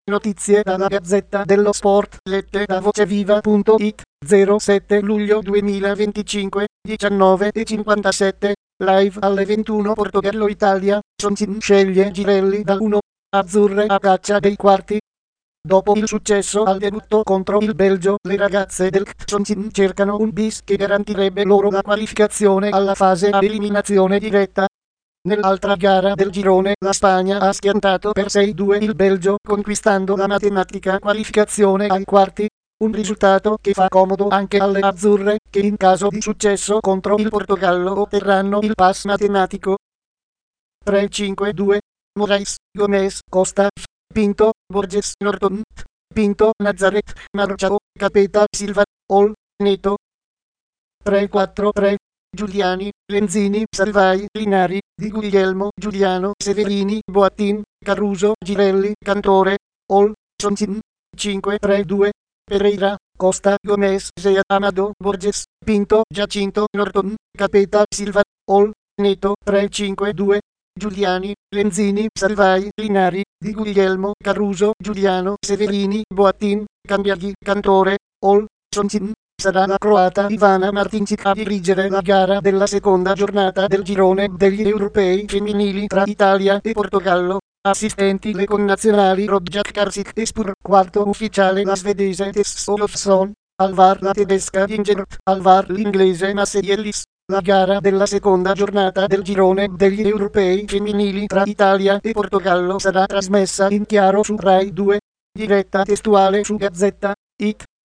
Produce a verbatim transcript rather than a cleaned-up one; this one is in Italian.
Notizie dalla Gazzetta dello Sport, lette da voceviva punto it, zero sette luglio duemilaventicinque, diciannove e cinquantasette, live alle ventuno Portogallo-Italia, Soncin sceglie Girelli dal uno, azzurre a caccia dei quarti. Dopo il successo al debutto contro il Belgio, le ragazze del Soncin cercano un bis che garantirebbe loro la qualificazione alla fase ad eliminazione diretta. Nell'altra gara del girone la Spagna ha schiantato per sei due il Belgio, conquistando la matematica qualificazione ai quarti, un risultato che fa comodo anche alle azzurre, che in caso di successo contro il Portogallo otterranno il pass matematico. tre cinque due Moraes, Gomez, Costa, Pinto, Borges, Norton, Pinto, Nazaret, Marciao, Capeta, Silva, Ol, Neto. tre quattro tre Giuliani, Lenzini, Salvai, Linari, Di Guglielmo, Giuliano, Severini, Boattin, Caruso, Girelli, Cantore, Ol, Soncin. cinque tre due Pereira, Costa, Gomez, Zea, Amado, Borges, Pinto, Giacinto, Norton, Capeta, Silva, Ol, Neto. tre cinque due Giuliani, Lenzini, Salvai, Linari, Di Guglielmo, Caruso, Giuliano, Severini, Boattin, Cambiaghi, Cantore, Ol, Soncin. Sarà la croata Ivana Martincic a dirigere la gara della seconda giornata del girone degli europei femminili tra Italia e Portogallo. Assistenti le connazionali Robjak Karsic e Spur, quarto ufficiale la svedese Tess Olofsson, al VAR la tedesca Gingert, al VAR l'inglese Massey-Ellis. La gara della seconda giornata del girone degli europei femminili tra Italia e Portogallo sarà trasmessa in chiaro su Rai due, diretta testuale su Gazzetta punto it.